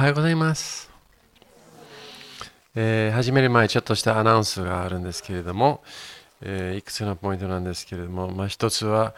はようございます。始める前ちょっとしたアナウンスがあるんですけれども、いくつかのポイントなんですけれども、一つは、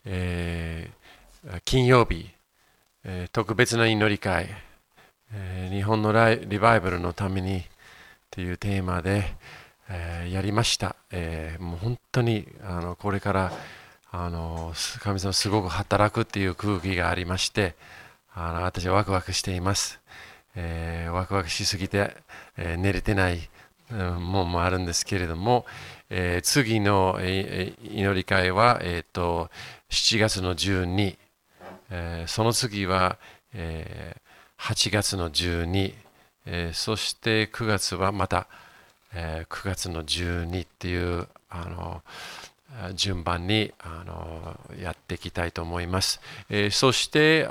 金曜日、特別な祈り会、日本のリバイバルのためにというテーマで、やりました。もう本当にこれから神様すごく働くっていう空気がありまして、私はワクワクしています。ワクワクしすぎて、寝れてないもんもあるんですけれども、次の、祈り会は、7月の12、その次は、8月の12、そして9月はまた、9月の12っていう順番にやっていきたいと思います。そして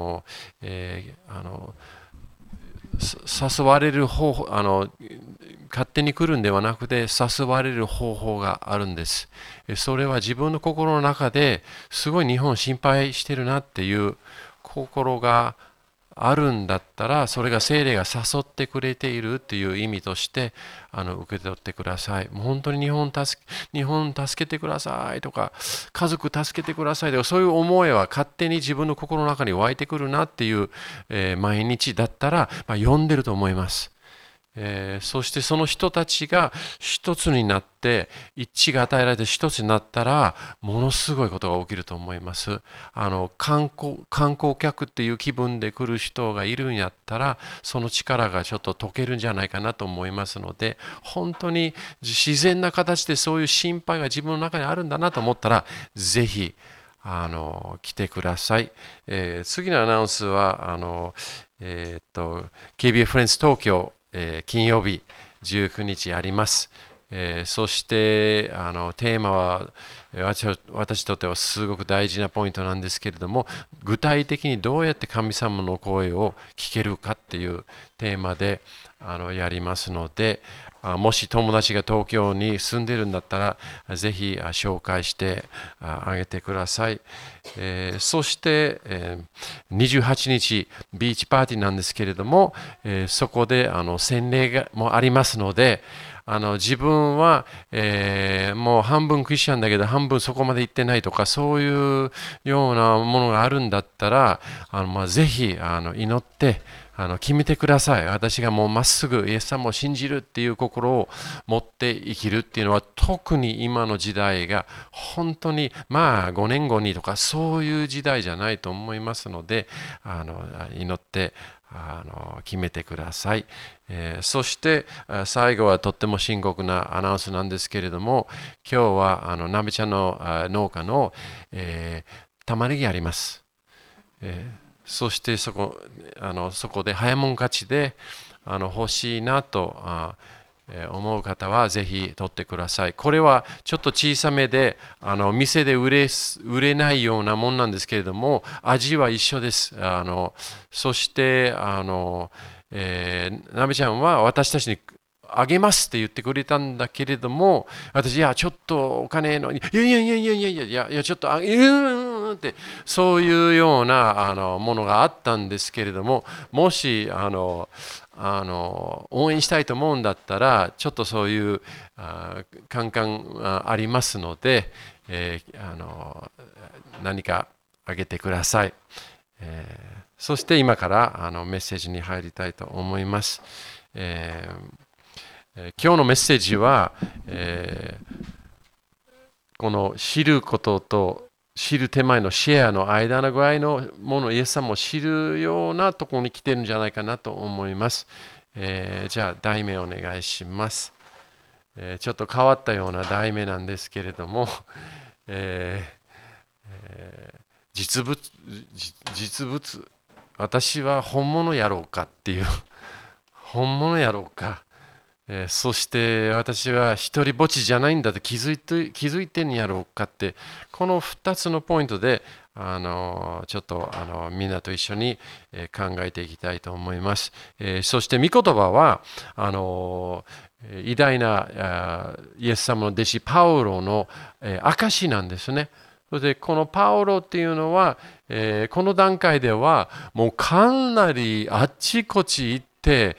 誘われる方法、勝手に来るんではなくて誘われる方法があるんです。それは自分の心の中ですごい日本心配してるなっていう心があるんだったら、それが聖霊が誘ってくれているっていう意味として受け取ってください。もう本当に日本助けてくださいとか、家族助けてくださいとか、そういう思いは勝手に自分の心の中に湧いてくるなっていう、毎日だったら、読んでると思います。そしてその人たちが一つになって一致が与えられて一つになったらものすごいことが起きると思います。観光客っていう気分で来る人がいるんやったらその力がちょっと解けるんじゃないかなと思いますので、本当に自然な形でそういう心配が自分の中にあるんだなと思ったらぜひ来てください。次のアナウンスはKBF フレンズ東京金曜日19日あります。そしてテーマは私にとってはすごく大事なポイントなんですけれども、具体的にどうやって神様の声を聞けるかっていうテーマでやりますので、もし友達が東京に住んでいるんだったらぜひ紹介してあげてください。そして28日ビーチパーティーなんですけれども、そこで洗礼もありますので、自分は、もう半分クリスチャンだけど半分そこまで行ってないとか、そういうようなものがあるんだったらぜひ祈って決めてください。私がもうまっすぐイエス様を信じるっていう心を持って生きるっていうのは、特に今の時代が本当に5年後にとかそういう時代じゃないと思いますので、祈って決めてください。そして最後はとっても深刻なアナウンスなんですけれども、今日はなべちゃんの農家の、玉ねぎあります。そしてそこで早もん勝ちで欲しいなと思う方はぜひ取ってください。これはちょっと小さめで店で売れないようなもんなんですけれども、味は一緒です。そしてなべちゃんは私たちにあげますって言ってくれたんだけれども、私ちょっとお金のいやちょっとってそういうようなものがあったんですけれども、もし応援したいと思うんだったらちょっとそういうカンカンありますので、何かあげてください。そして今からメッセージに入りたいと思います。今日のメッセージは、この知ることと知る手前のシェアの間のぐらいのものをイエス様を知るようなところに来てるんじゃないかなと思います。じゃあ題名お願いします。ちょっと変わったような題名なんですけれども、実物私は本物やろうかっていう本物やろうか、そして私は一人ぼっちじゃないんだと気づいてんやろうかって、この2つのポイントでちょっとみんなと一緒に考えていきたいと思います。そして御言葉は偉大なイエス様の弟子パウロの証なんですね。 そしてこのパウロっていうのは、この段階ではもうかなりあっちこち行って、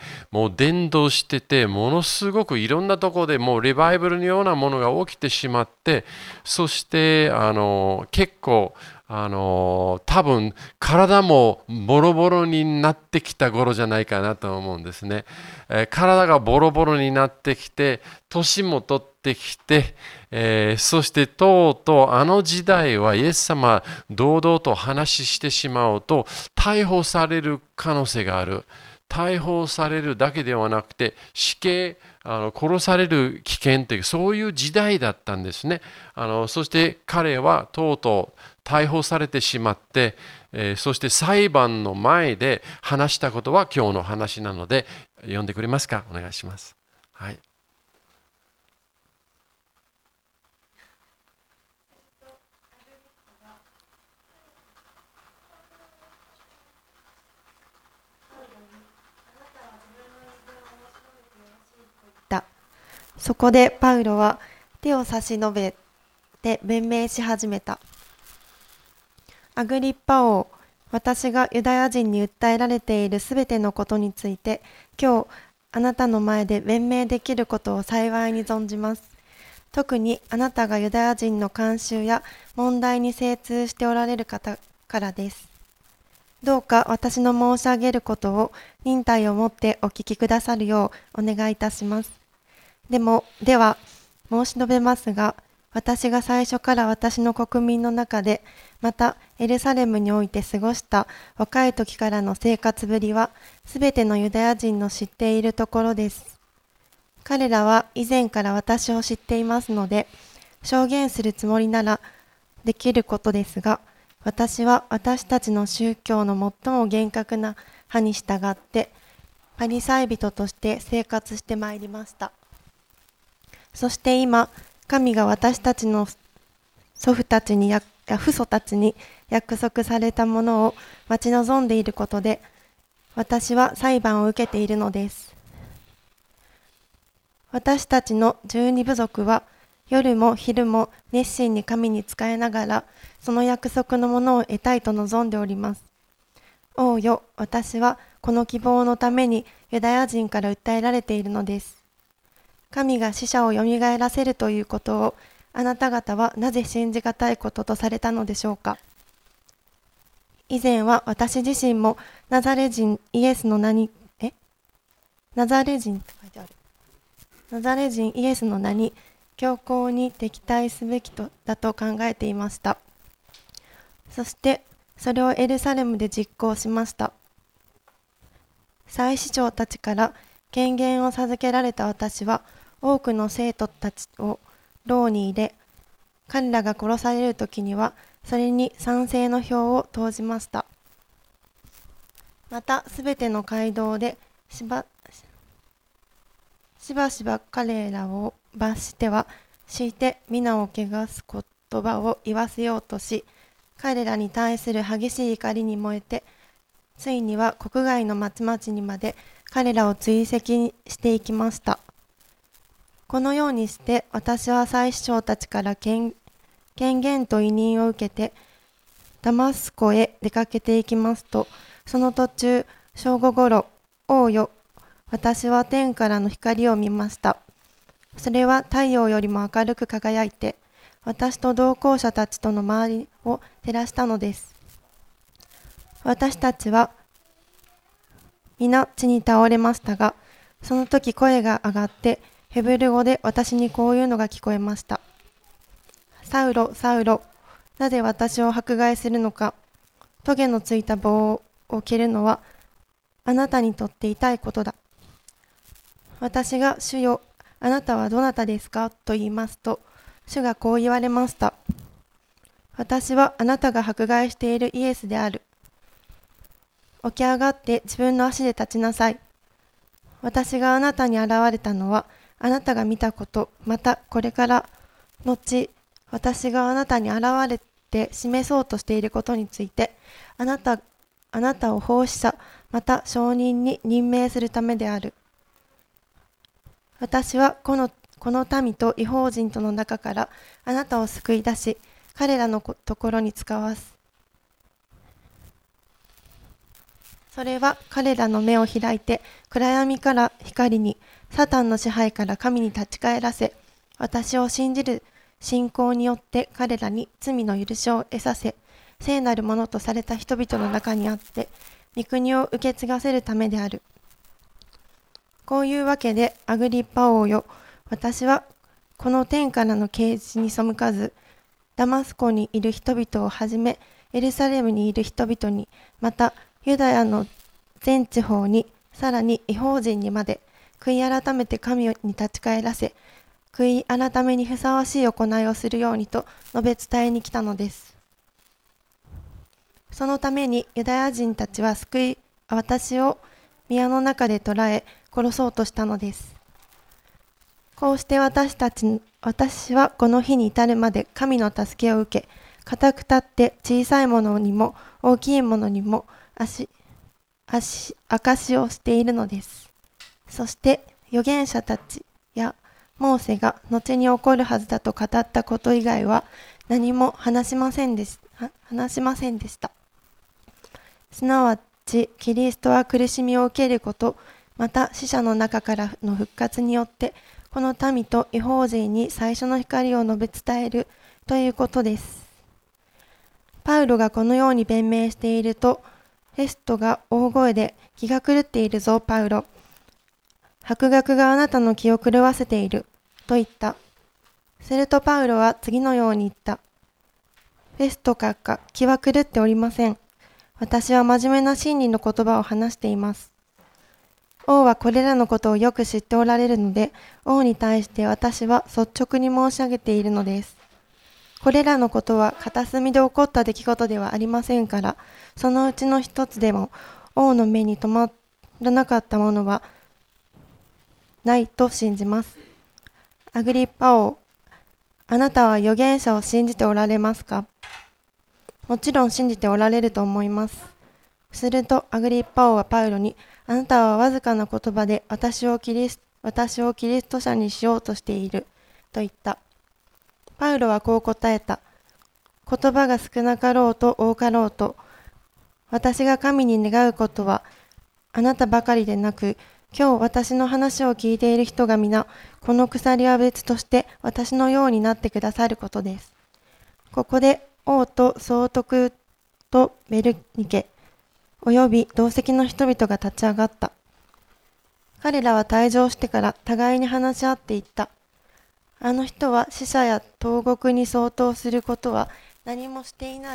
もう伝道してて、ものすごくいろんなところでもうリバイバルのようなものが起きてしまって、そして結構多分体もボロボロになってきた頃じゃないかなと思うんですね。体がボロボロになってきて、年も取ってきて、そしてとうとうあの時代はイエス様堂々と話してしまうと逮捕される可能性がある。逮捕されるだけではなくて死刑、殺される危険というそういう時代だったんですね。そして彼はとうとう逮捕されてしまって、そして裁判の前で話したことは今日の話なので読んでくれますか。お願いします。はい。 そこでパウロは手を差し伸べて弁明し始めた。アグリッパ王、私がユダヤ人に訴えられているすべてのことについて、今日あなたの前で弁明できることを幸いに存じます。特にあなたがユダヤ人の慣習や問題に精通しておられる方からです。どうか私の申し上げることを忍耐をもってお聞きくださるようお願いいたします。では申し述べますが、私が最初から私の国民の中で、またエルサレムにおいて過ごした若い時からの生活ぶりは、すべてのユダヤ人の知っているところです。彼らは以前から私を知っていますので、証言するつもりならできることですが、私は私たちの宗教の最も厳格な派に従って、パリサイ人として生活してまいりました。そして今、神が私たちの父祖たちに約束されたものを待ち望んでいることで、私は裁判を受けているのです。私たちの12部族は、夜も昼も熱心に神に仕えながら、その約束のものを得たいと望んでおります。王よ、私はこの希望のためにユダヤ人から訴えられているのです。神が死者をよみがえらせるということをあなた方はなぜ信じがたいこととされたのでしょうか。以前は私自身もナザレ人イエスの名にナザレ人イエスの名に強硬に敵対すべきだと考えていました。そしてそれをエルサレムで実行しました。祭司長たちから権限を授けられた私は、多くの生徒たちを牢に入れ、彼らが殺されるときには、それに賛成の票を投じました。また、すべての街道でしばしば彼らを罰しては、強いて皆を汚す言葉を言わせようとし、彼らに対する激しい怒りに燃えて、ついには国外の町々にまで彼らを追跡していきました。このようにして私は祭司長たちから権限と委任を受けてダマスコへ出かけていきますと、その途中正午ごろ、王よ、私は天からの光を見ました。それは太陽よりも明るく輝いて、私と同行者たちとの周りを照らしたのです。私たちは皆地に倒れましたが、その時声が上がってヘブル語で私にこういうのが聞こえました。サウロ、サウロ、なぜ私を迫害するのか。トゲのついた棒を蹴るのはあなたにとって痛いことだ。私が主よ、あなたはどなたですかと言いますと、主がこう言われました。私はあなたが迫害しているイエスである。起き上がって自分の足で立ちなさい。私があなたに現れたのは、あなたが見たこと、またこれから後、私があなたに現れて示そうとしていることについて、あなたを奉仕者、また証人に任命するためである。私はこの民と異邦人との中からあなたを救い出し、 彼らのところに使わす。それは彼らの目を開いて、暗闇から光に、サタンの支配から神に立ち返らせ、私を信じる信仰によって彼らに罪の許しを得させ、聖なるものとされた人々の中にあって、御国を受け継がせるためである。こういうわけで、アグリッパ王よ、私はこの天からの啓示に背かず、ダマスコにいる人々をはじめ、エルサレムにいる人々に、またユダヤの全地方に、さらに異邦人にまで、悔い改めて神に立ち返らせ、悔い改めにふさわしい行いをするようにと述べ伝えに来たのです。そのためにユダヤ人たちは私を宮の中で捕らえ、殺そうとしたのです。こうして私はこの日に至るまで神の助けを受け、固く立って小さいものにも大きいものにも証しをしているのです。そして預言者たちやモーセが後に起こるはずだと語ったこと以外は何も話しませんでした。すなわちキリストは苦しみを受けること、また死者の中からの復活によってこの民と異邦人に最初の光を述べ伝えるということです。パウロがこのように弁明していると、フェストが大声で、気が狂っているぞパウロ、博学があなたの気を狂わせていると言った。するとパウロは次のように言った。フェスト閣下、気は狂っておりません。私は真面目な真理の言葉を話しています。王はこれらのことをよく知っておられるので、王に対して私は率直に申し上げているのです。これらのことは片隅で起こった出来事ではありませんから、そのうちの一つでも王の目に留まらなかったものはないと信じます。アグリッパ王、あなたは預言者を信じておられますか？もちろん信じておられると思います。するとアグリッパ王はパウロに、あなたはわずかな言葉で私をキリスト者にしようとしていると言った。パウロはこう答えた。言葉が少なかろうと多かろうと、私が神に願うことはあなたばかりでなく、今日私の話を聞いている人が皆、この鎖は別として私のようになってくださることです。ここで王と総督とベルニケ、および同席の人々が立ち上がった。彼らは退場してから互いに話し合っていった。あの人は死者や投獄に相当することは何もしていない。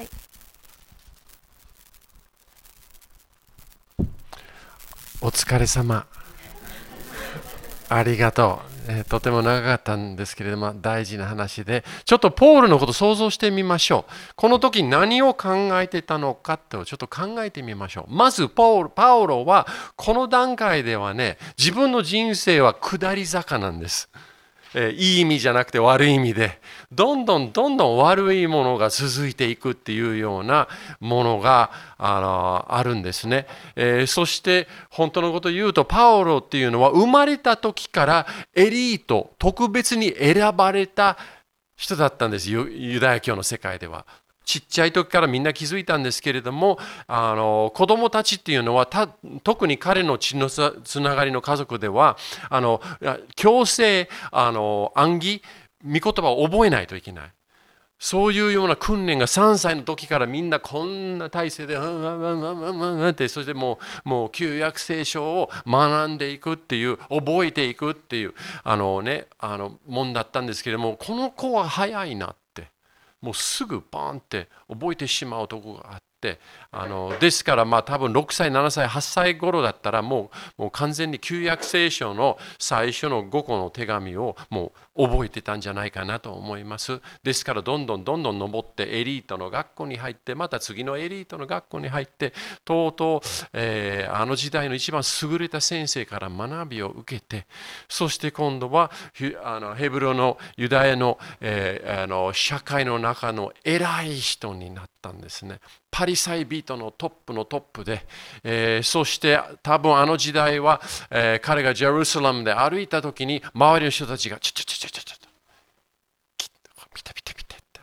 お疲れ様。ありがとう。とても長かったんですけれども、大事な話で、ちょっとポールのことを想像してみましょう。この時何を考えてたのかってちょっと考えてみましょう。まずパウロはこの段階ではね、自分の人生は下り坂なんです。いい意味じゃなくて悪い意味で、どんどん悪いものが続いていくっていうようなものがあるんですね。そして本当のことを言うと、パウロっていうのは生まれた時からエリート、特別に選ばれた人だったんです。ユダヤ教の世界では。ちっちゃい時からみんな気づいたんですけれども、子供たちっていうのは特に彼の血のつながりの家族では強制暗記御言葉を覚えないといけない。そういうような訓練が3歳の時からみんなこんな体勢でってそしてもう旧約聖書を学んでいくっていう覚えていくっていうもんだったんですけれども、この子は早いなってもうすぐバーンって覚えてしまうところがあって、ですから多分6歳7歳8歳頃だったらもう完全に旧約聖書の最初の5個の手紙をもう覚えてたんじゃないかなと思います。ですからどんどん登ってエリートの学校に入って、また次のエリートの学校に入って、とうとう、あの時代の一番優れた先生から学びを受けて、そして今度はヘブルのユダヤの、社会の中の偉い人になったんですね。パリサイ人のトップで、そして多分あの時代は、彼がジェルサレムで歩いた時に周りの人たちがちょ見てって、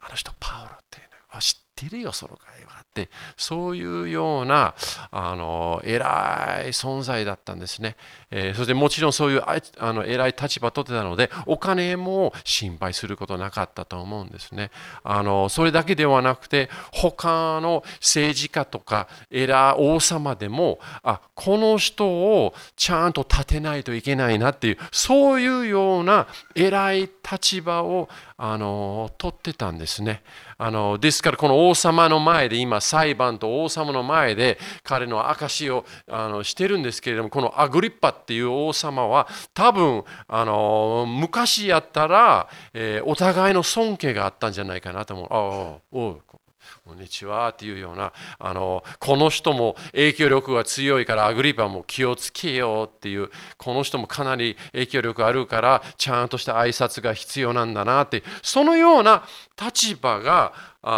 あの人パウロって知ってるよその会話って、そういうような偉い存在だったんですね。そしてもちろんそういう偉い立場を取ってたので、お金も心配することなかったと思うんですね。それだけではなくて、他の政治家とか王様でも、この人をちゃんと立てないといけないなっていう、そういうような偉い立場を取ってたんですね。ですからこの王様の前で、今裁判と王様の前で彼の証しをしてるんですけれども、このアグリッパっていう王様は多分昔やったら、お互いの尊敬があったんじゃないかなと思う。こんにちはっていうような、この人も影響力が強いからアグリパも気をつけようっていう、この人もかなり影響力あるからちゃんとした挨拶が必要なんだなって、そのような立場が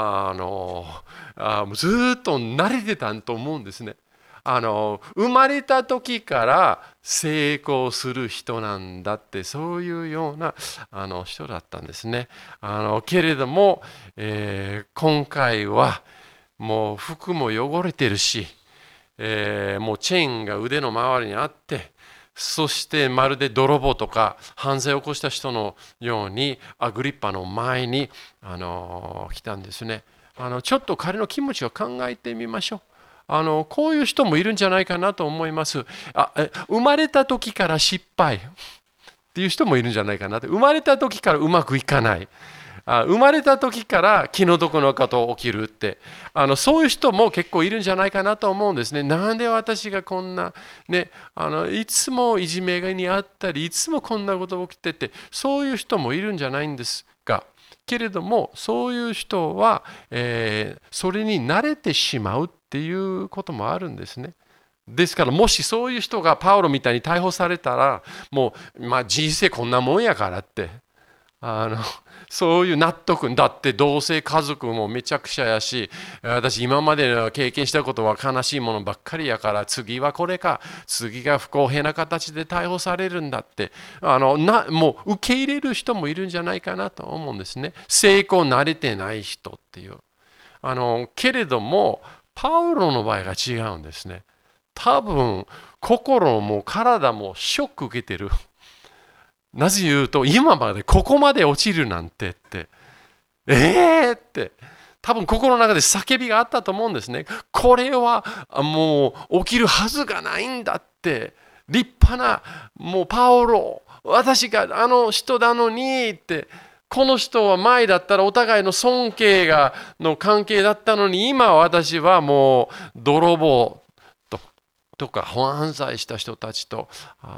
ずっと慣れてたと思うんですね。生まれた時から成功する人なんだって、そういうような人だったんですね。けれども、今回はもう服も汚れてるし、もうチェーンが腕の周りにあって、そしてまるで泥棒とか犯罪を起こした人のようにアグリッパの前に来たんですね。ちょっと彼の気持ちを考えてみましょう。こういう人もいるんじゃないかなと思います。生まれた時から失敗っていう人もいるんじゃないかなって。生まれた時からうまくいかない。生まれた時から気の毒なこと起きるって、そういう人も結構いるんじゃないかなと思うんですね。なんで私がこんな、ね、いつもいじめにあったり、いつもこんなこと起きてて、そういう人もいるんじゃないんですが、けれどもそういう人は、それに慣れてしまうっていうこともあるんですね。ですからもしそういう人がパウロみたいに逮捕されたら、もう、人生こんなもんやからってそういう納得、だって同性家族もめちゃくちゃやし、私今まで経験したことは悲しいものばっかりやから、次はこれか、次が不公平な形で逮捕されるんだって、もう受け入れる人もいるんじゃないかなと思うんですね。成功慣れてない人っていう。けれどもパウロの場合が違うんですね。多分心も体もショック受けてる。なぜ言うと、今までここまで落ちるなんてって、って多分心の中で叫びがあったと思うんですね。これはもう起きるはずがないんだって、立派なもうパウロ、私があの人なのにって、この人は前だったらお互いの尊敬の関係だったのに、今私はもう泥棒とか犯罪した人たちと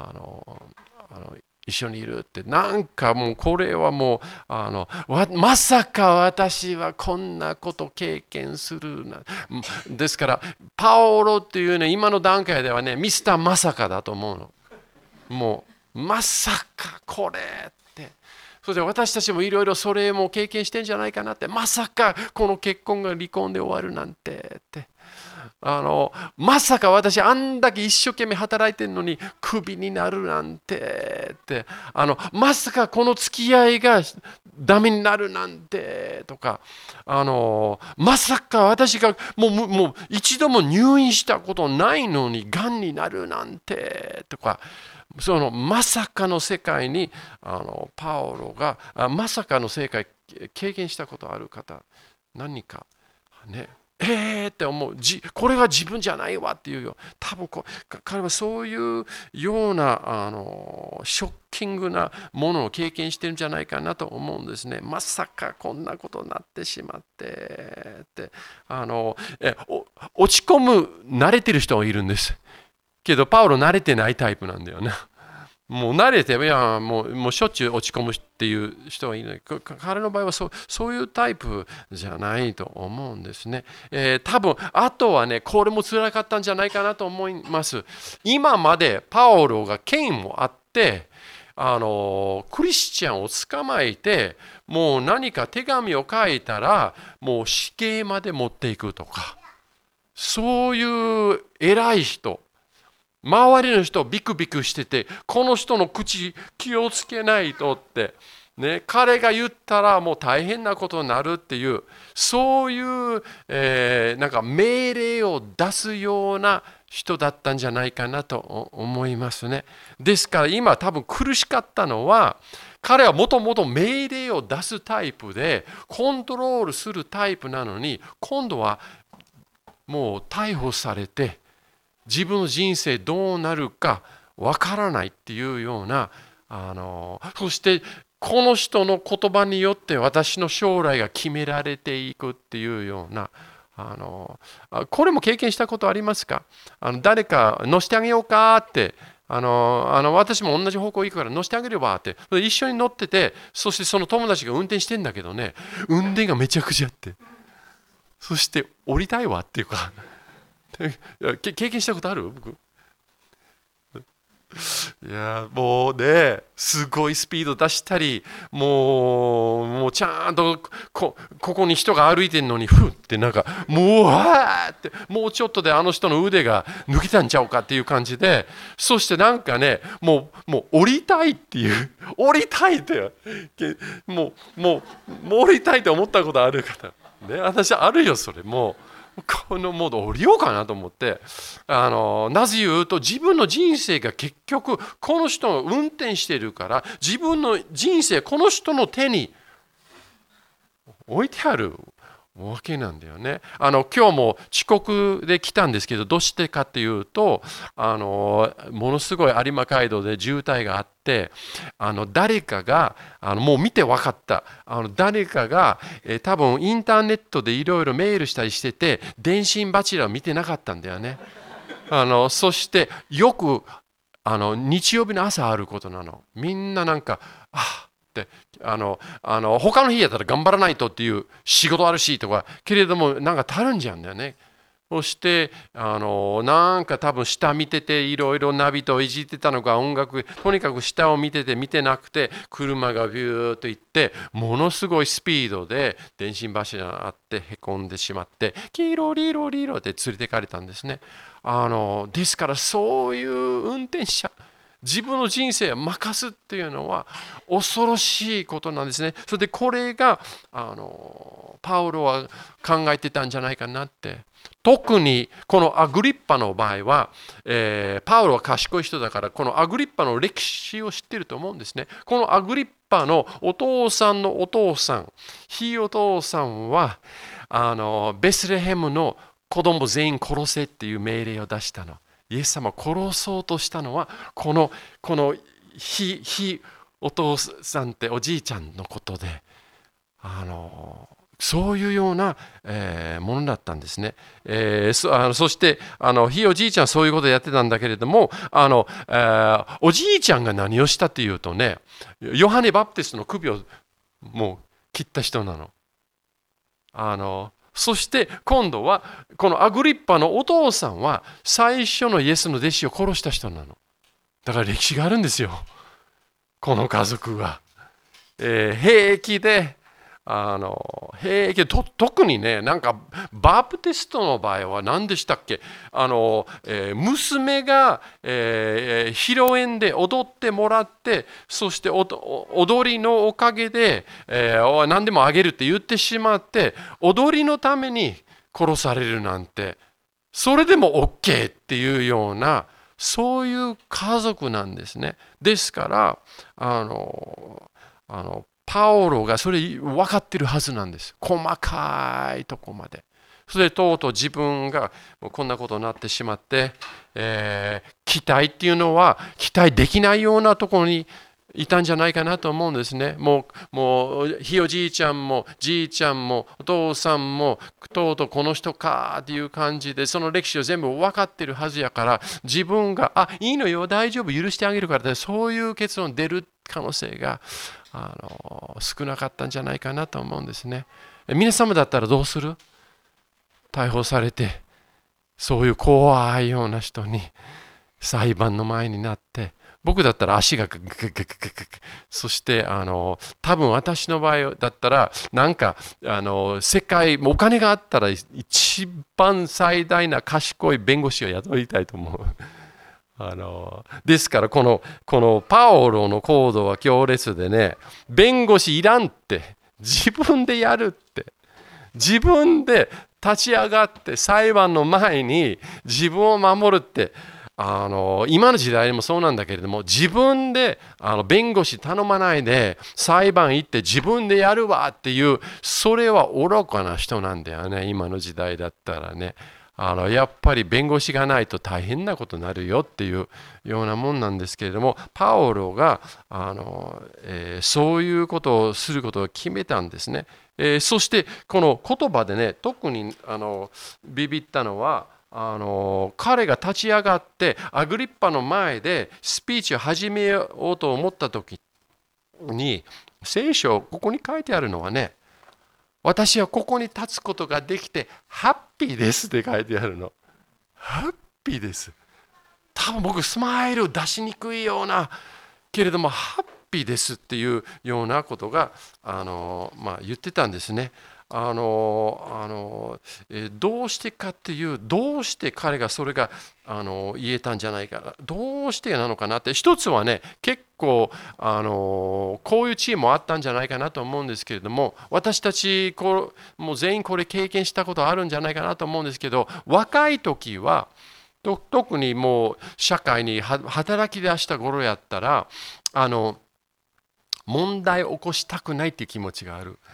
一緒にいるって、なんかもうこれはもうまさか私はこんなこと経験するな。ですからパオロっていうね、今の段階ではね、ミスターまさかだと思うの。もうまさかこれって。そして私たちもいろいろそれも経験してんじゃないかなって。まさかこの結婚が離婚で終わるなんてって。まさか私あんだけ一生懸命働いてるのにクビになるなんてって、まさかこの付き合いがダメになるなんてとか、まさか私がもう一度も入院したことないのにがんになるなんてとか、そのまさかの世界にパオロがまさかの世界経験したことある方何かね、って思う、これが自分じゃないわっていうよ。多分彼はそういうようなショッキングなものを経験してるんじゃないかなと思うんですね。まさかこんなことになってしまってって落ち込む慣れてる人がいるんですけど、パウロ慣れてないタイプなんだよね。もう慣れて、もうしょっちゅう落ち込むっていう人はいない。彼の場合はそういうタイプじゃないと思うんですね。多分あとはね、これも辛かったんじゃないかなと思います。今までパオロが権威もあって、クリスチャンを捕まえて、もう何か手紙を書いたらもう死刑まで持っていくとか、そういう偉い人、周りの人ビクビクしてて、この人の口気をつけないとって、 ね、彼が言ったらもう大変なことになるっていう、そういう、なんか命令を出すような人だったんじゃないかなと思いますね。ですから今多分苦しかったのは、彼はもともと命令を出すタイプでコントロールするタイプなのに、今度はもう逮捕されて自分の人生どうなるかわからないっていうような、そしてこの人の言葉によって私の将来が決められていくっていうような、これも経験したことありますか？誰か乗せてあげようかって、私も同じ方向行くから乗せてあげればって、一緒に乗ってて、そしてその友達が運転してんだけどね、運転がめちゃくちゃあって、そして降りたいわっていうか経験したことある？僕いやもうね、すごいスピード出したり、もうちゃんとここに人が歩いてるのにふってなんかもうわーって、もうちょっとであの人の腕が抜けたんちゃうかっていう感じで、そしてなんかね、もう降りたいっていう降りたいってもう降りたいって思ったことある方ね、私あるよそれ。もうこのモード降りようかなと思って、なぜ言うと自分の人生が結局この人が運転しているから、自分の人生この人の手に置いてあるわけなんだよね。今日も遅刻で来たんですけど、どうしてかっていうと、ものすごい有馬街道で渋滞があって、誰かがもう見て分かった、誰かが、多分インターネットでいろいろメールしたりしてて、電信柱を見てなかったんだよね。そしてよく日曜日の朝あることなの。みんななんかって他の日やったら頑張らないとっていう仕事あるしとか、けれどもなんかたるんじゃうんだよね。そしてなんか多分下見てて、いろいろナビといじってたのか、音楽、とにかく下を見てて見てなくて、車がビューッと行ってものすごいスピードで電信柱があってへこんでしまって、キロリロリロって連れてかれたんですね。ですからそういう運転者、自分の人生を任すっていうのは恐ろしいことなんですね。それでこれがパウロは考えてたんじゃないかなって。特にこのアグリッパの場合は、パウロは賢い人だから、このアグリッパの歴史を知ってると思うんですね。このアグリッパのお父さんのお父さん、ひいお父さんはベスレヘムの子供全員殺せっていう命令を出したの。イエス様を殺そうとしたのはこのひお父さんっておじいちゃんのことで、そういうような、ものだったんですね。そしてひいおじいちゃんはそういうことをやってたんだけれども、おじいちゃんが何をしたっていうとね、ヨハネバプテストの首をもう切った人なの。そして今度はこのアグリッパのお父さんは最初のイエスの弟子を殺した人なの。だから歴史があるんですよ、この家族は。平気で特にね、なんかバプテストの場合は何でしたっけ、娘が、披露宴で踊ってもらって、そして踊りのおかげで、何でもあげるって言ってしまって、踊りのために殺されるなんて、それでも OK っていうような、そういう家族なんですね。ですからパオロがそれ分かってるはずなんです。細かいとこまで。それでとうとう自分がこんなことになってしまって、期待っていうのは期待できないようなところにいたんじゃないかなと思うんですね。もうひいおじいちゃんもじいちゃんもお父さんもとうとうこの人かっていう感じで、その歴史を全部分かってるはずやから、自分がいいのよ大丈夫許してあげるからって、そういう結論出る可能性が少なかったんじゃないかなと思うんですね。皆様だったらどうする？逮捕されて、そういう怖いような人に裁判の前になって、僕だったら足がググググググ、そして多分私の場合だったらなんか世界お金があったら一番最大な賢い弁護士を雇いたいと思う。 ですからこのパオロの行動は強烈でね、弁護士いらんって自分でやるって、自分で立ち上がって裁判の前に自分を守るって、今の時代もそうなんだけれども、自分で弁護士頼まないで裁判行って自分でやるわっていう、それは愚かな人なんだよね。今の時代だったらね、やっぱり弁護士がないと大変なことになるよっていうようなもんなんですけれども、パオロがそういうことをすることを決めたんですね。そしてこの言葉でね、特にビビったのは、彼が立ち上がってアグリッパの前でスピーチを始めようと思った時に、聖書ここに書いてあるのはね、私はここに立つことができてハッピーですって書いてあるの。ハッピーです。多分僕スマイル出しにくいようなけれども、ハッピーですっていうようなことが言ってたんですね。どうしてかっていう、どうして彼がそれが言えたんじゃないかな、どうしてなのかなって、一つはね、結構こういうチームもあったんじゃないかなと思うんですけれども、私たちもう全員これ経験したことあるんじゃないかなと思うんですけど、若い時は特にもう社会に働き出した頃やったら問題を起こしたくないっていう気持ちがある。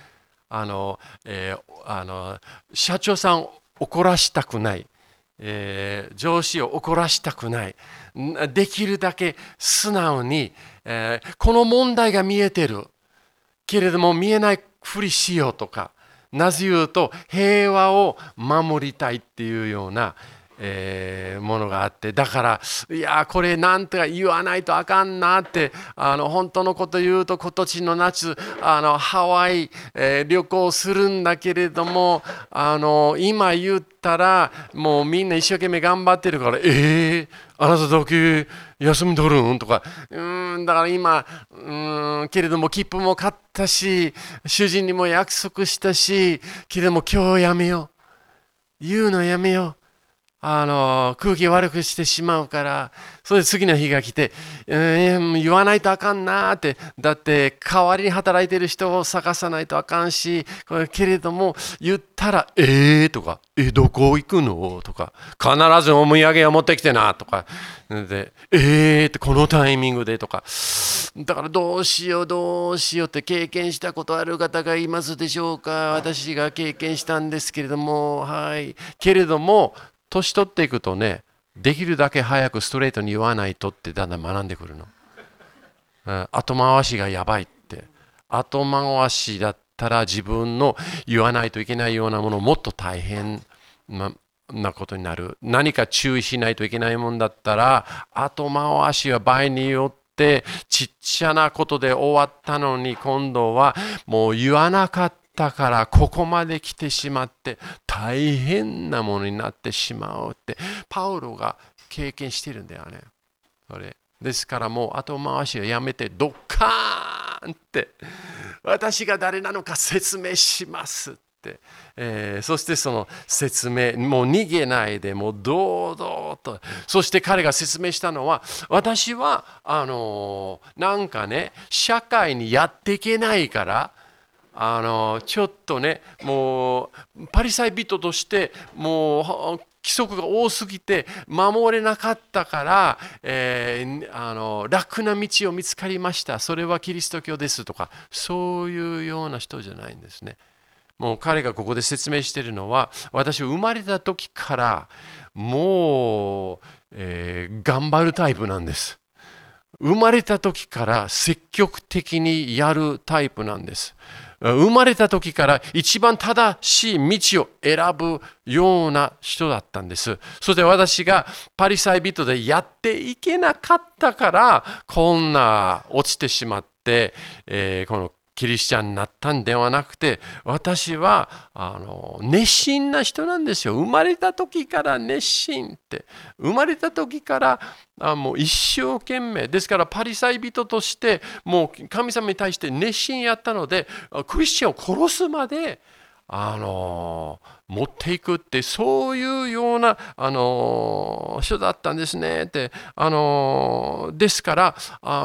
社長さんを怒らしたくない、上司を怒らしたくない、できるだけ素直に、この問題が見えてるけれども見えないふりしようとか、なぜ言うと平和を守りたいっていうようなものがあって、だからいやこれなんとか言わないとあかんなって、本当のこと言うと今年の夏ハワイ、旅行するんだけれども今言ったらもうみんな一生懸命頑張ってるから、あなただけ休み取るんとか、だから今けれども切符も買ったし主人にも約束したし、けれども今日やめよう、言うのやめよう、空気悪くしてしまうから、それで次の日が来て、言わないとあかんなって、だって代わりに働いてる人を探さないとあかんし、けれども言ったらとか、どこ行くのとか、必ずお土産を持ってきてなとかで、ってこのタイミングでとか、だからどうしようって経験したことある方がいますでしょうか。私が経験したんですけれども、けれども年取っていくとね、できるだけ早くストレートに言わないとってだんだん学んでくるの。後回しがやばいって。後回しだったら自分の言わないといけないようなものもっと大変なことになる。何か注意しないといけないもんだったら、後回しは場合によってちっちゃなことで終わったのに、今度はもう言わなかっただからここまで来てしまって大変なものになってしまうってパウロが経験してるんだよね。それですからもう後回しをやめてドッカーンって私が誰なのか説明しますって、そしてその説明もう逃げないでもう堂々と、そして彼が説明したのは、私はなんかね社会にやっていけないからちょっとねもうパリサイ人としてもう規則が多すぎて守れなかったから、楽な道を見つかりました、それはキリスト教ですとか、そういうような人じゃないんですね。もう彼がここで説明しているのは、私は生まれた時からもう、頑張るタイプなんです。生まれた時から積極的にやるタイプなんです。生まれた時から一番正しい道を選ぶような人だったんです。そして私がパリサイ人でやっていけなかったからこんな落ちてしまって、このキリシチャンになったんではなくて、私は熱心な人なんですよ。生まれた時から熱心って、生まれた時からもう一生懸命ですから、パリサイ人としてもう神様に対して熱心やったので、クリスチャンを殺すまで持っていくって、そういうような、人だったんですねって、ですから、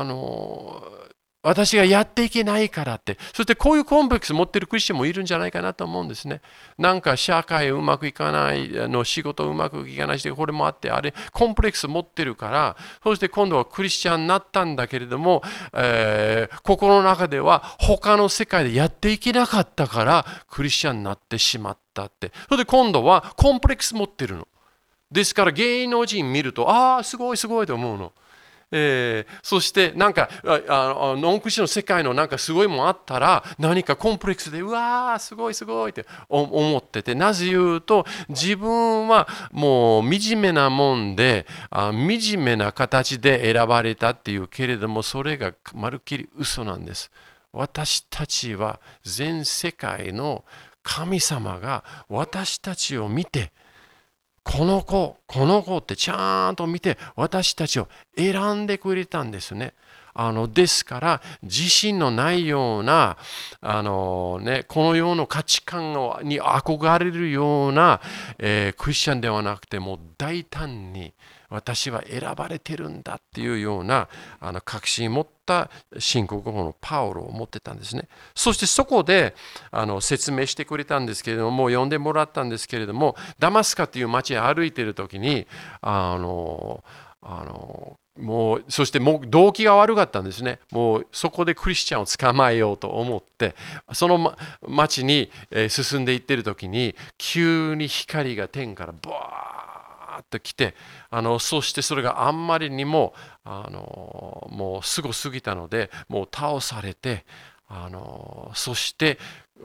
私がやっていけないからって、そしてこういうコンプレックス持ってるクリスチャンもいるんじゃないかなと思うんですね。なんか社会うまくいかない、仕事うまくいかないし、これもあって、あれ、コンプレックス持ってるから、そして今度はクリスチャンになったんだけれども、心の中では他の世界でやっていけなかったから、クリスチャンになってしまったって。それで今度はコンプレックス持ってるの。ですから芸能人見ると、ああ、すごいすごいと思うの。そしてなんかノンクリスチャンの世界のなんかすごいもんあったら何かコンプレックスでうわーすごいすごいって思ってて、なぜ言うと自分はもう惨めなもんで惨めな形で選ばれたっていうけれども、それがまるっきり嘘なんです。私たちは全世界の神様が私たちを見て、この子ってちゃんと見て私たちを選んでくれたんですね。ですから自信のないようなこの世の価値観に憧れるような、クリスチャンではなくて、もう大胆に私は選ばれてるんだっていうような確信を持った信仰のパウロを持ってたんですね。そしてそこで説明してくれたんですけれども、もう読んでもらったんですけれども、ダマスカという町へ歩いている時にもうそしてもう動機が悪かったんですね。もうそこでクリスチャンを捕まえようと思ってその町に進んでいっている時に、急に光が天からバーッと来て、そしてそれがあんまりにももうすぐ過ぎたのでもう倒されて、そして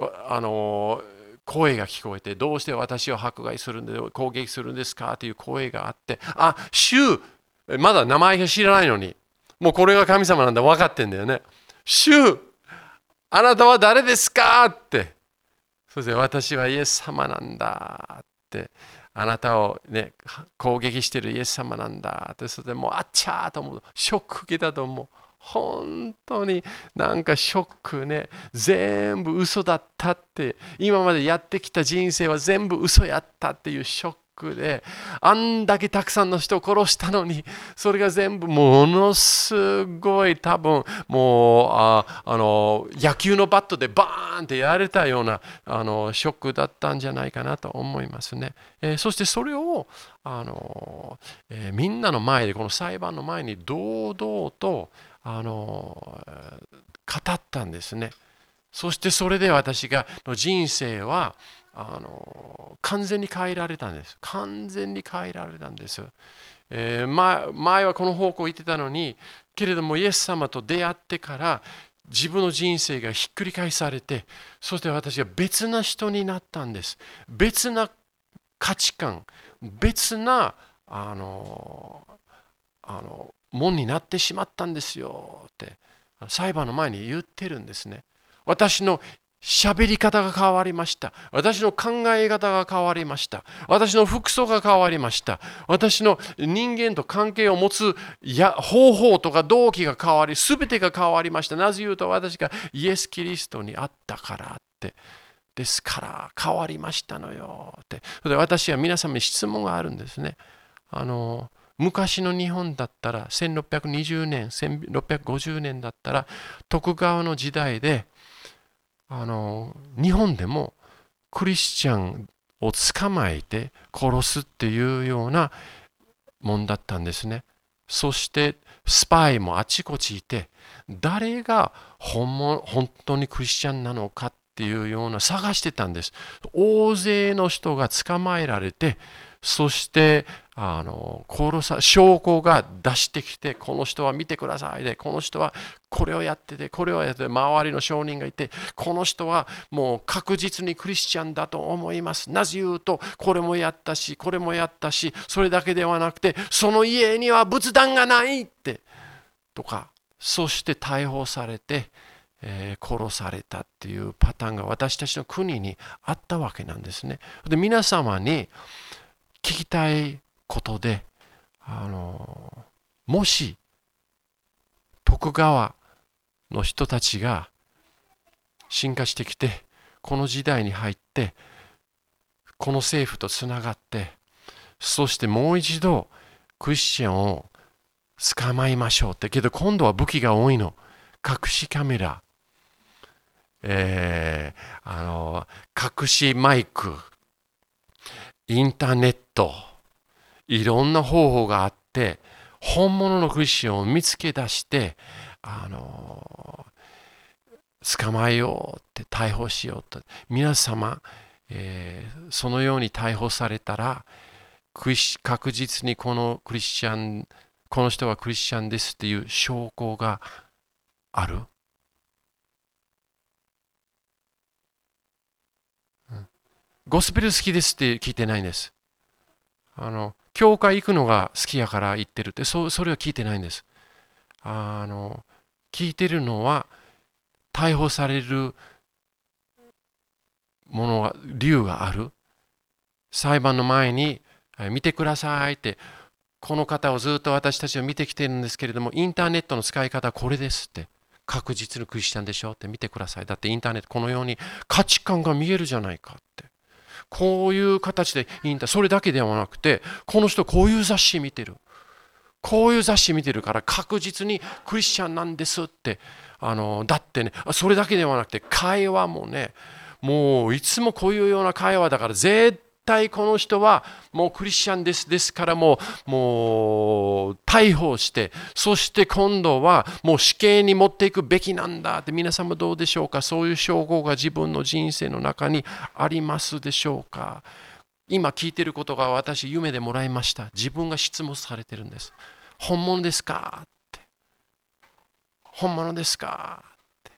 声が聞こえて、どうして私を迫害するんで攻撃するんですかという声があって、あ、主、まだ名前が知らないのに、もうこれが神様なんだ分かってんだよね。主、あなたは誰ですかって、そして私はイエス様なんだって、あなたをね攻撃しているイエス様なんだって、それでもうあっちゃーと思う、ショック受けたと思う。本当になんかショックね、全部嘘だったって、今までやってきた人生は全部嘘やったっていうショックで、あんだけたくさんの人を殺したのに、それが全部ものすごい多分もう野球のバットでバーンってやられたようなショックだったんじゃないかなと思いますね。そしてそれをみんなの前で、この裁判の前に堂々と語ったんですね。そしてそれで私の人生は完全に変えられたんです。完全に変えられたんです。前はこの方向行ってたのに、けれどもイエス様と出会ってから自分の人生がひっくり返されて、そして私は別な人になったんです。別な価値観、別なもんになってしまったんですよって裁判の前に言ってるんですね。私の喋り方が変わりました。私の考え方が変わりました。私の服装が変わりました。私の人間と関係を持つ方法とか動機が変わり、全てが変わりました。なぜ言うと私がイエス・キリストに会ったからって。ですから変わりましたのよって。それで私は皆様に質問があるんですね。昔の日本だったら1620年1650年だったら徳川の時代で日本でもクリスチャンを捕まえて殺すっていうようなもんだったんですね。そしてスパイもあちこちいて、誰が本当にクリスチャンなのかっていうような探してたんです。大勢の人が捕まえられて、そして証拠が出してきて、この人は見てくださいで、この人はこれをやってて、これをやってて、周りの証人がいて、この人はもう確実にクリスチャンだと思います。なぜ言うと、これもやったし、これもやったし、それだけではなくて、その家には仏壇がないってとか、そして逮捕されて、殺されたっていうパターンが私たちの国にあったわけなんですね。で、皆様に聞きたいことで、もし徳川の人たちが進化してきて、この時代に入って 、この政府とつながって、そしてもう一度クリスチャンを捕まえましょうって。けど今度は武器が多いの。隠しカメラ、隠しマイク、インターネット、いろんな方法があって、本物のクリスチャンを見つけ出して、捕まえようって、逮捕しようと。皆様、そのように逮捕されたら、確実にこの人はクリスチャンですっていう証拠がある。ゴスペル好きですって聞いてないんです。教会行くのが好きやから行ってるって、それは聞いてないんです。聞いてるのは、逮捕されるものが、理由がある。裁判の前に、見てくださいって、この方をずっと私たちは見てきてるんですけれども、インターネットの使い方はこれですって。確実にクリスチャンでしょって見てください。だってインターネットこのように価値観が見えるじゃないかって。こういう形でそれだけではなくて、この人こういう雑誌見てる。こういう雑誌見てるから確実にクリスチャンなんですって。だってね、それだけではなくて会話もね、もういつもこういうような会話だから絶対この人はもうクリスチャンですからもう逮捕して、そして今度はもう死刑に持っていくべきなんだって。皆さんもどうでしょうか。そういう証拠が自分の人生の中にありますでしょうか。今聞いてることが私夢でもらいました。自分が質問されてるんです。本物ですかって。本物ですかって、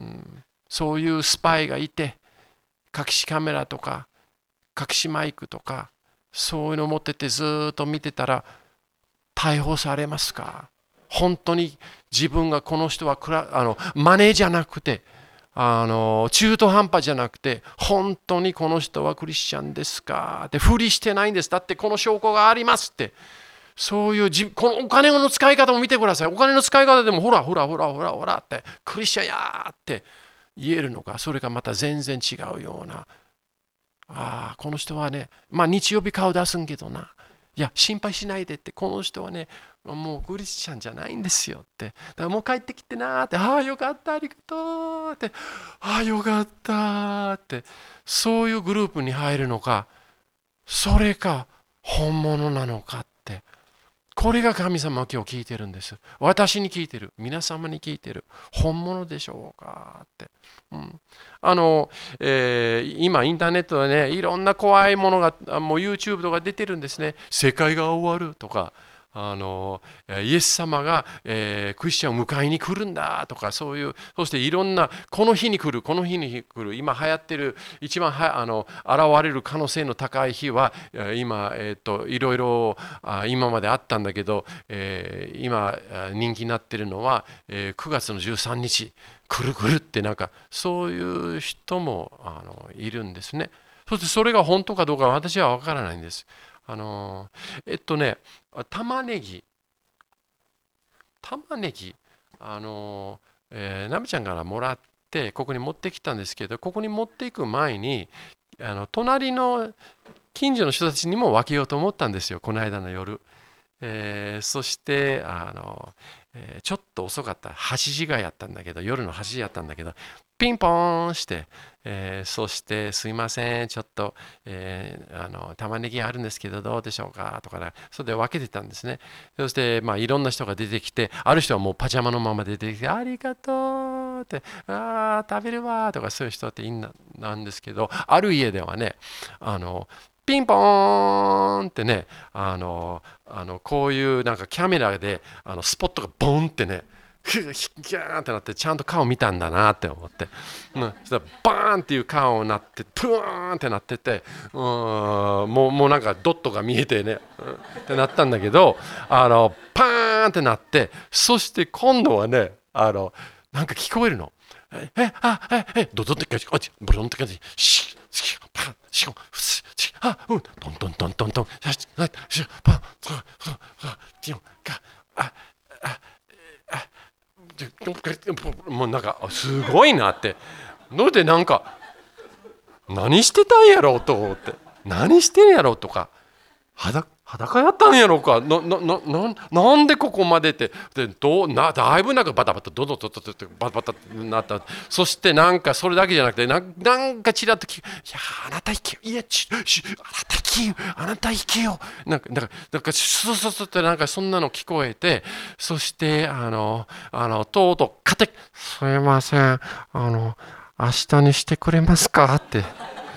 そういうスパイがいて、隠しカメラとか隠しマイクとかそういうのを持っててずっと見てたら逮捕されますか。本当に自分がこの人はマネじゃなくて中途半端じゃなくて、本当にこの人はクリスチャンですかって。ふりしてないんです。だってこの証拠がありますって。そういうこのお金の使い方も見てください。お金の使い方でもほらってクリスチャンやーって言えるのか、それがまた全然違うような、この人はね、日曜日顔出すんけどな、いや心配しないでって、この人はねもうクリスチャンじゃないんですよって。だからもう帰ってきてなーって、よかったありがとうって、よかったって、そういうグループに入るのか、それか本物なのかって、これが神様は今日聞いてるんです。私に聞いてる。皆様に聞いてる。本物でしょうかって。今インターネットでね、いろんな怖いものがもう YouTube とか出てるんですね。世界が終わるとか、イエス様が、クリスチャンを迎えに来るんだとか、そしていろんなこの日に来る今流行ってる一番現れる可能性の高い日は今、いろいろ今まであったんだけど、今人気になってるのは、9月の13日来るってそういう人もいるんですね。そしてそれが本当かどうか私は分からないんです。玉ねぎ、ナミちゃんからもらってここに持ってきたんですけど、ここに持っていく前に隣の近所の人たちにも分けようと思ったんですよ、この間の夜。そしてちょっと遅かった、8時ぐらいやったんだけど、夜の8時やったんだけど、ピンポーンして、そしてすいませんちょっと、玉ねぎあるんですけどどうでしょうかとか、それで分けてたんですね。そしていろんな人が出てきて、ある人はもうパジャマのまま出てきて、ありがとうって、食べるわとか、そういう人っていいなんですけど、ある家ではね、ピンポーンってね、こういうキャメラでスポットがボンってね、ギャーンってなって、ちゃんと顔見たんだなって思って、そしたらバーンっていう顔になって、プーンってなってて、もうドットが見えてね、ってなったんだけど、パーンってなって、そして今度はね、聞こえるの。ドドンって感じ、ブロンって感じ、シッシッパンションスチトントントントントンシッパンもうすごいなって。ので何してたんやろうと思って、何してんやろうとか、裸やったんやろうか、なんでここまでって、でだいぶなんかバタバタ、どどどどどバタバタなった。そしてなんかそれだけじゃなくて、なんかちらっと聞く、いや、あなた行けよ、いや、あなた行けよ、なんか、そうってなんかそんなの聞こえて、そして、とうとう、すいません、明日にしてくれますかって。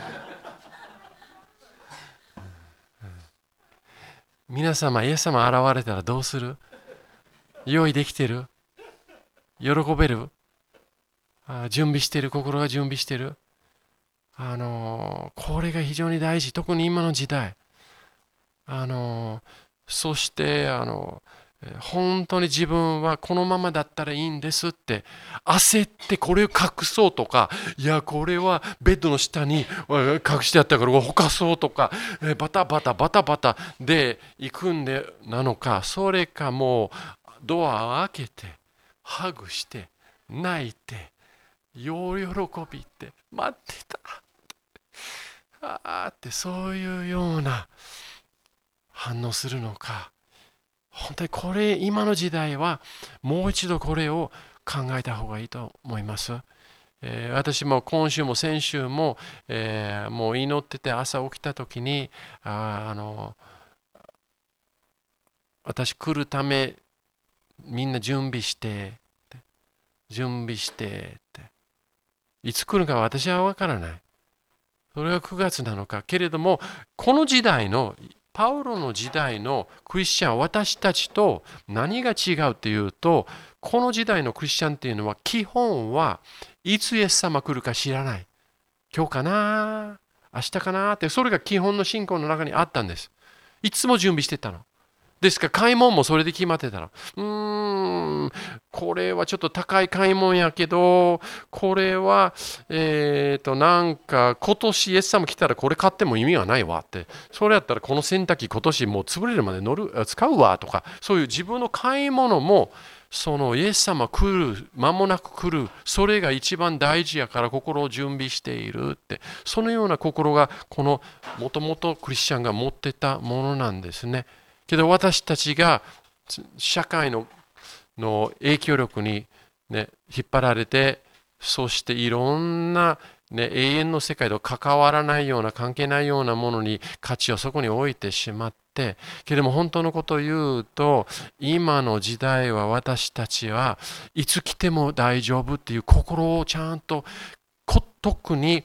皆様、イエス様現れたらどうする？用意できてる？喜べる？準備してる？心が準備してる？これが非常に大事。特に今の時代。そして、本当に自分はこのままだったらいいんですって焦ってこれを隠そうとか、いやこれはベッドの下に隠してあったからほかそうとか、バタバタで行くんでなのか、それかもうドアを開けてハグして泣いて喜びって待ってたって、そういうような反応するのか。本当にこれ、今の時代はもう一度これを考えた方がいいと思います。私も今週も先週も、もう祈ってて朝起きた時に私来るためみんな準備してっていつ来るか私は分からない。それが9月なのか。けれどもこの時代のパウロの時代のクリスチャン、私たちと何が違うっていうと、この時代のクリスチャンっていうのは基本はいつイエス様来るか知らない。今日かな、明日かなって、それが基本の信仰の中にあったんです。いつも準備してたの。ですから買い物もそれで決まってたの。これはちょっと高い買い物やけど、これはなんか今年イエス様来たらこれ買っても意味がないわって、それやったらこの洗濯機今年もう潰れるまで使うわとか、そういう自分の買い物もそのイエス様来る、間もなく来る、それが一番大事やから心を準備しているって、そのような心がこのもともとクリスチャンが持ってたものなんですね。けど私たちが社会の影響力に、ね、引っ張られて、そしていろんな、ね、永遠の世界と関わらないような関係ないようなものに価値をそこに置いてしまって、けれども本当のことを言うと、今の時代は私たちはいつ来ても大丈夫っていう心をちゃんと、特に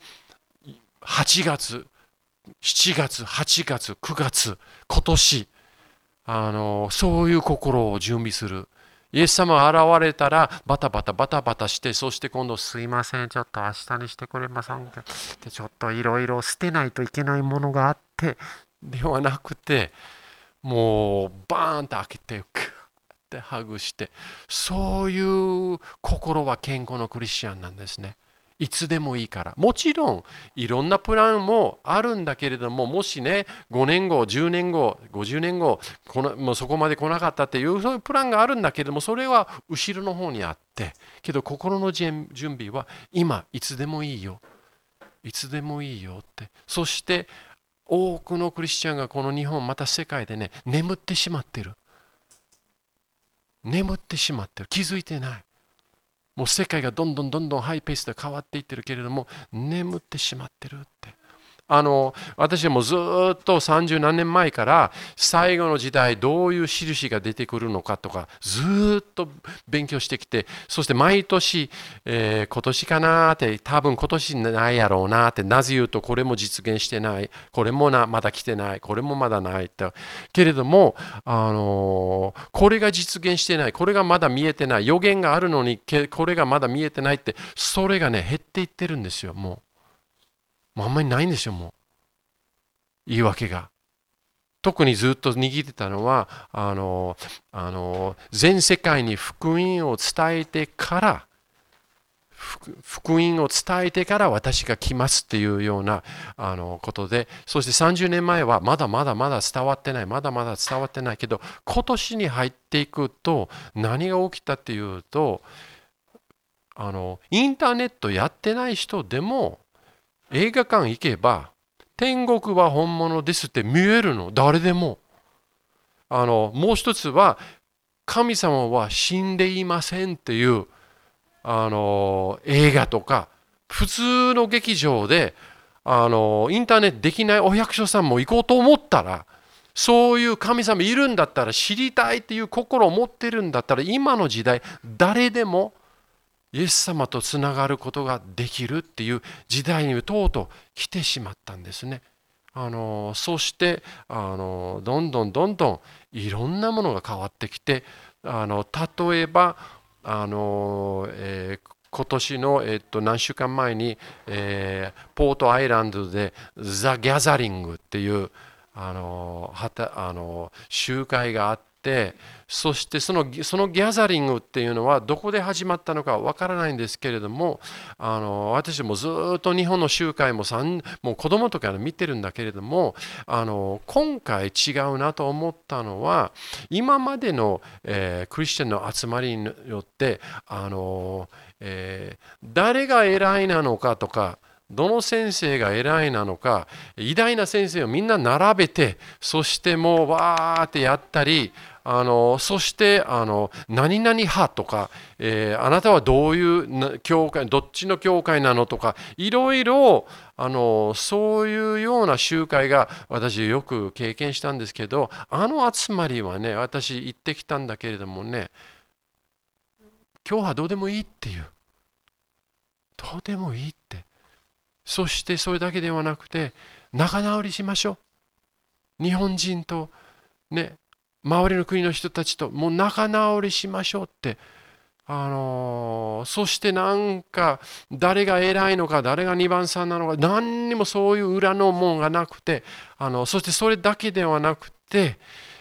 8月7月8月9月今年そういう心を準備する。イエス様が現れたらバタバタして、そして今度すいませんちょっと明日にしてくれませんかってちょっといろいろ捨てないといけないものがあってではなくて、もうバーンと開けてクッてハグして、そういう心は健康のクリスチャンなんですね。いつでもいいから。もちろんいろんなプランもあるんだけれども、もしね5年後10年後50年後もうそこまで来なかったっていうそういうプランがあるんだけれども、それは後ろの方にあって、けど心の準備は今、いつでもいいよ、いつでもいいよって。そして多くのクリスチャンがこの日本また世界でね眠ってしまってる、気づいてない。もう世界がどんどんハイペースで変わっていってるけれども眠ってしまってるって。私はもうずっと30何年前から最後の時代どういう印が出てくるのかとかずっと勉強してきて、そして毎年、今年かなって多分今年ないやろうなって、なぜ言うとこれも実現してない、これもまだ来てない、これもまだないってけれども、これが実現してない、これがまだ見えてない、予言があるのにこれがまだ見えてないって、それがね減っていってるんですよ。もうあんまりないんですよ。もう言い訳が。特にずっと握ってたのは全世界に福音を伝えてから私が来ますっていうようなことで、そして30年前はまだ伝わってないけど、今年に入っていくと何が起きたっていうと、インターネットやってない人でも映画館行けば天国は本物ですって見えるの、誰でも。もう一つは神様は死んでいませんっていう映画とか、普通の劇場でインターネットできないお役所さんも行こうと思ったら、そういう神様いるんだったら、知りたいっていう心を持ってるんだったら、今の時代誰でもイエス様とつながることができるっていう時代にとうとう来てしまったんですね。そしてどんどんいろんなものが変わってきて、例えば今年の、何週間前に、ポートアイランドでザ・ギャザリングっていう集会があって、そしてそのギャザリングっていうのはどこで始まったのかわからないんですけれども、私もずっと日本の集会もう子供とか見てるんだけれども、今回違うなと思ったのは、今までの、クリスチャンの集まりによって誰が偉いなのかとか、どの先生が偉いなのか、偉大な先生をみんな並べて、そしてもうわーってやったり、そして何々派とか、あなたはどういう教会、どっちの教会なのとか、いろいろそういうような集会が私よく経験したんですけど、集まりはね、私行ってきたんだけれどもね、今日はどうでもいいっていう、どうでもいいって。そしてそれだけではなくて、仲直りしましょう。日本人とね、周りの国の人たちともう仲直りしましょうって。そしてなんか誰が偉いのか誰が2番さんなのか、何にもそういう裏のもんがなくて、そしてそれだけではなくて、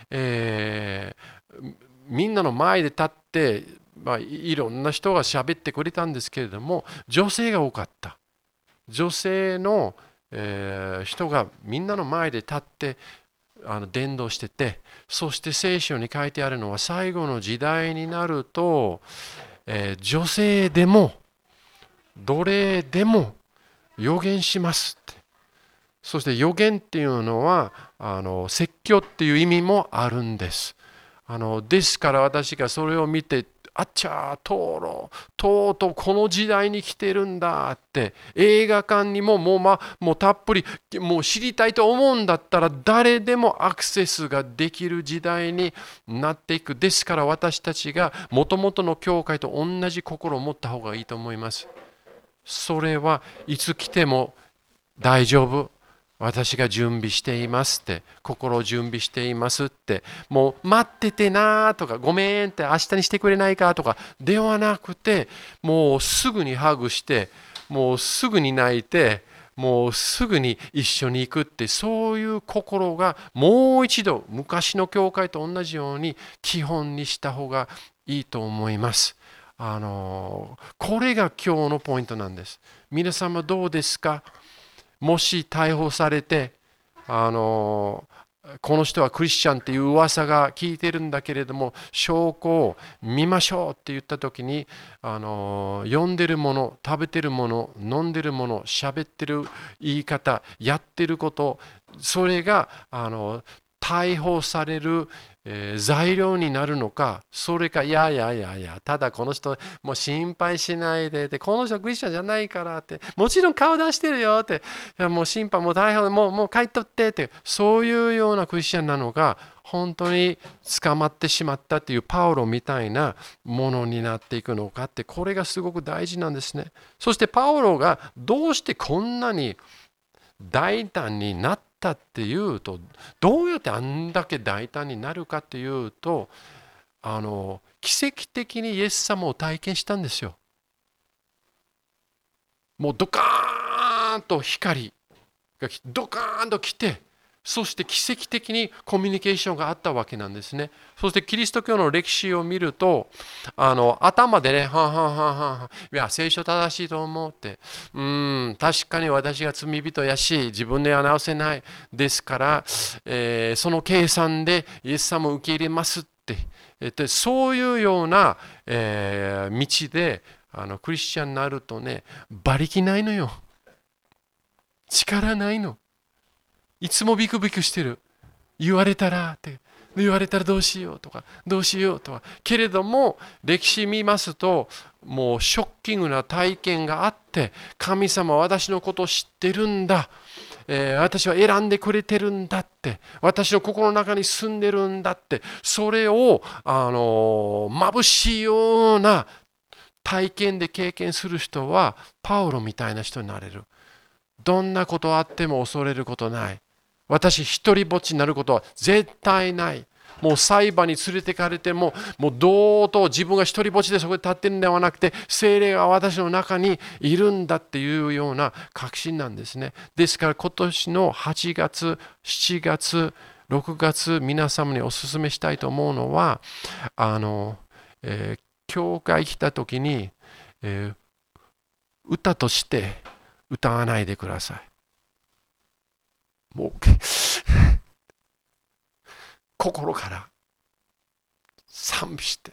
みんなの前で立って、いろんな人が喋ってくれたんですけれども、女性が多かった。女性の、人がみんなの前で立って伝道してて、そして聖書に書いてあるのは、最後の時代になると、女性でも奴隷でも預言しますって。そして預言っていうのは説教っていう意味もあるんです。ですから私がそれを見て、あっちゃーとうとうこの時代に来てるんだって、映画館にももうたっぷりもう知りたいと思うんだったら、誰でもアクセスができる時代になっていく。ですから私たちがもともとの教会と同じ心を持った方がいいと思います。それはいつ来ても大丈夫、私が準備していますって、心を準備していますって、もう待っててなとか、ごめんって明日にしてくれないかとかではなくて、もうすぐにハグして、もうすぐに泣いて、もうすぐに一緒に行くって、そういう心がもう一度昔の教会と同じように基本にした方がいいと思います。これが今日のポイントなんです。皆様どうですか？もし逮捕されて、この人はクリスチャンっていう噂が聞いてるんだけれども、証拠を見ましょうって言った時に、読んでるもの、食べてるもの、飲んでるもの、喋ってる言い方、やってること、それが逮捕される材料になるのか、それか、いや、ただこの人もう心配しないで、この人はクリスチャンじゃないからって、もちろん顔出してるよって、いやもう心配、もう大変、もう帰っとってって、そういうようなクリスチャンなのか、本当に捕まってしまったっていうパウロみたいなものになっていくのかって、これがすごく大事なんですね。そしてパウロがどうしてこんなに大胆になったっていうと、どうやってあんだけ大胆になるかっていうと、奇跡的にイエス様を体験したんですよ。もうドカーンと光がドカーンと来て、そして奇跡的にコミュニケーションがあったわけなんですね。そしてキリスト教の歴史を見ると、頭でね、いや聖書正しいと思うって、確かに私が罪人やし自分では直せないですから、その計算でイエス様を受け入れますって、そういうような、道でクリスチャンになるとね、馬力ないのよ。 力ないの。いつもビクビクしてる。言われたらどうしようとか、どうしようとか。けれども、歴史見ますと、もうショッキングな体験があって、神様は私のことを知ってるんだ。私は選んでくれてるんだって、私の心の中に住んでるんだって、それを眩しいような体験で経験する人はパウロみたいな人になれる。どんなことあっても恐れることない。私一人ぼっちになることは絶対ない。もう裁判に連れてかれても、もう堂々自分が一人ぼっちでそこで立ってるんではなくて、聖霊が私の中にいるんだっていうような確信なんですね。ですから今年の8月、7月、6月、皆様にお勧めしたいと思うのは、教会来た時に、歌として歌わないでください。もう心から賛美して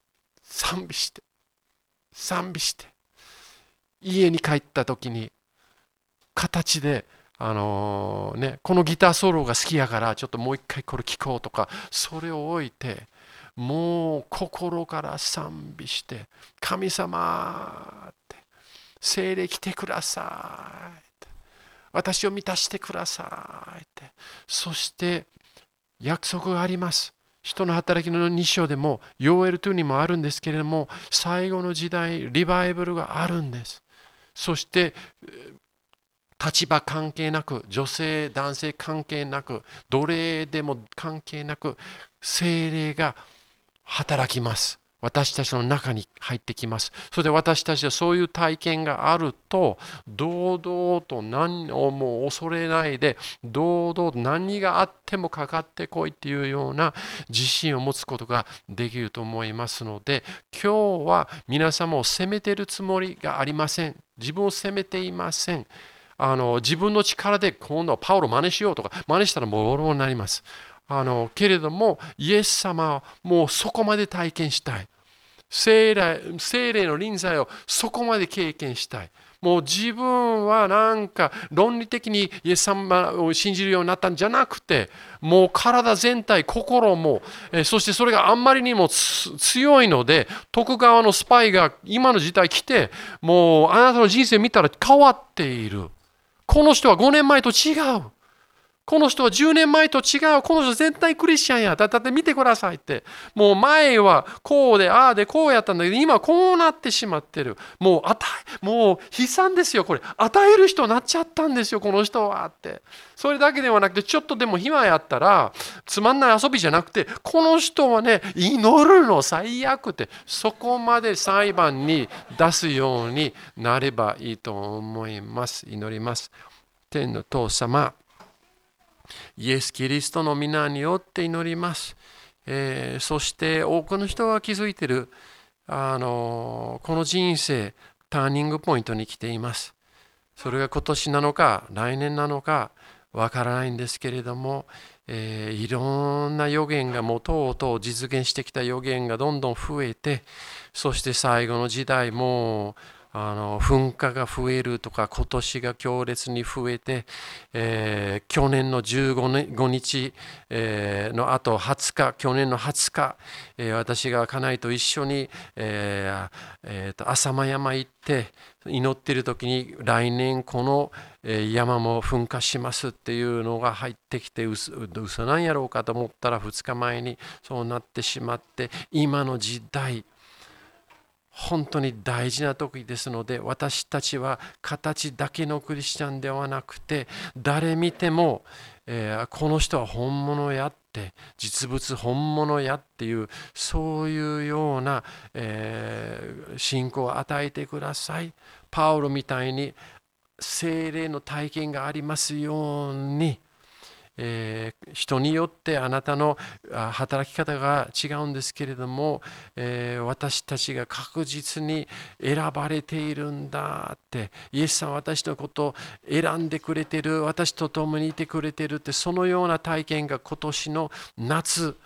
家に帰った時に形でこのギターソロが好きやからちょっともう一回これ聴こうとか、それを置いてもう心から賛美して、神様って聖霊来てくださいって、私を満たしてくださいって、そして約束があります。人の働きの2章でもヨーエル2にもあるんですけれども、最後の時代リバイバルがあるんです。そして立場関係なく、女性男性関係なく、奴隷でも関係なく、聖霊が働きます。私たちの中に入ってきます。それで私たちはそういう体験があると、堂々と何をもう恐れないで、堂々と何があってもかかってこいっていうような自信を持つことができると思いますので、今日は皆様を責めているつもりがありません。自分を責めていません。自分の力で今度はパウロ真似しようとか、真似したらボロボロになります。けれどもイエス様はもうそこまで体験したい。聖霊の臨在をそこまで経験したい。もう自分はなんか論理的にイエス様を信じるようになったんじゃなくて、もう体全体、心も、そしてそれがあんまりにも強いので、徳川のスパイが今の時代来て、もうあなたの人生見たら変わっている。この人は5年前と違う。この人は10年前と違う。この人絶対クリスチャンや。だって見てくださいって。もう前はこうで、ああでこうやったんだけど、今こうなってしまってる。もう悲惨ですよ、これ。与える人になっちゃったんですよ、この人はって。それだけではなくて、ちょっとでも暇やったら、つまんない遊びじゃなくて、この人はね、祈るの最悪って、そこまで裁判に出すようになればいいと思います。祈ります。天の父様、イエス・キリストの皆によって祈ります。そして多くの人は気づいている、この人生、ターニングポイントに来ています。それが今年なのか、来年なのか、わからないんですけれども、いろんな予言がもうとうとう実現してきた予言がどんどん増えて、そして最後の時代も噴火が増えるとか、今年が強烈に増えて、去年の15日、のあと20日、去年の20日、私が家内と一緒に、浅間山行って祈っている時に、来年この山も噴火しますっていうのが入ってきて、嘘なんやろうかと思ったら2日前にそうなってしまって、今の時代本当に大事な時ですので、私たちは形だけのクリスチャンではなくて、誰見ても、この人は本物やって、実物本物やっていう、そういうような、信仰を与えてください。パウロみたいに聖霊の体験がありますように、人によってあなたの働き方が違うんですけれども、私たちが確実に選ばれているんだって、イエスさんは私のことを選んでくれてる、私と共にいてくれてるって、そのような体験が今年の夏、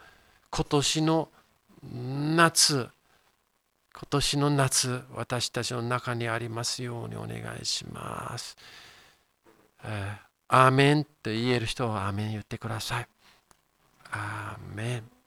私たちの中にありますようにお願いします。 アーメンと言える人はアーメン言ってください。アーメン。